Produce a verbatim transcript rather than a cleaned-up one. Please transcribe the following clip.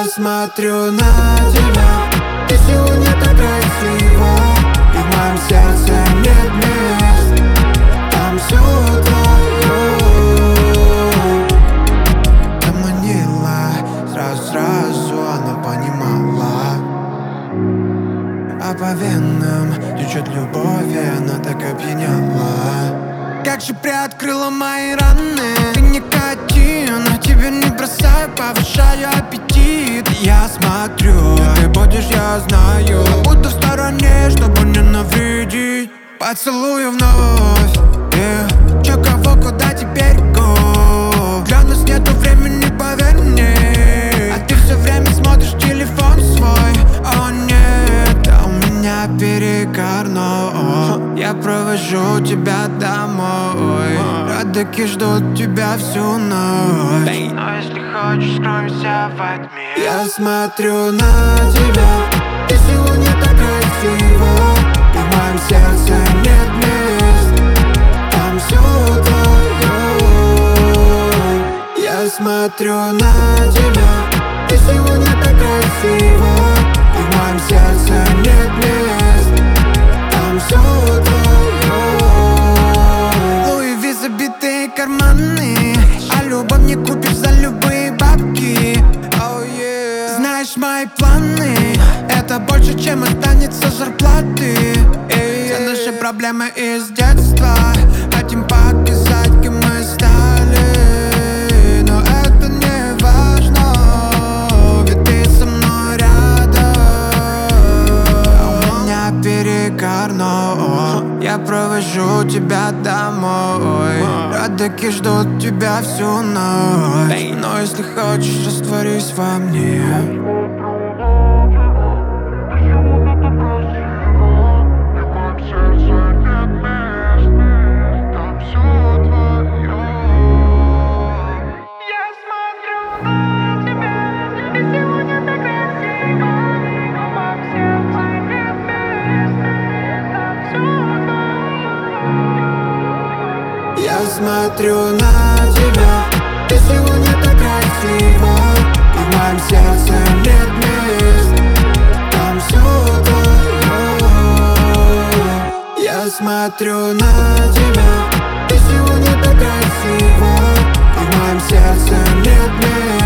смотрю на тебя, ты сегодня так красива, и в моем сердце нет мест, там все твое. Ты манила, сразу-сразу она понимала, а по венам течет любовь, и она так опьяняла. Как же приоткрыла мои раны, ты никотин, а тебя не бросаю, повышаю аппетит. Я смотрю, ты будешь, я знаю, будто в стороне, чтобы не навредить. Поцелую вновь, yeah. Чё, кого, куда теперь go? Для нас нету времени, поверь мне. А ты все время смотришь телефон свой. О нет, а у меня перекорно. Я провожу тебя домой, родыки ждут тебя всю ночь. Но если хочешь, скроемся во тьме. Я смотрю на тебя, ты сегодня так красива, и в моем сердце нет мест, там все твое. Я смотрю на тебя, ты сегодня так красива, и в моем сердце нет мест, там все твое. Луи Ви забитые карманы, а любовь не купишь за любые бабки. Oh, yeah. Знаешь мои планы, это больше, чем останется зарплаты. Эй, все наши проблемы из детства хотим показать, кем мы стали. Но это не важно, ведь ты со мной рядом. А у меня перекорно, я провожу тебя домой, родыки ждут тебя всю ночь. Но если хочешь, растворись во мне. Я смотрю на тебя, ты сегодня так красива, и в моем сердце нет мест, там все твое. Я смотрю на тебя, ты сегодня так красива, и в моем сердце нет мест.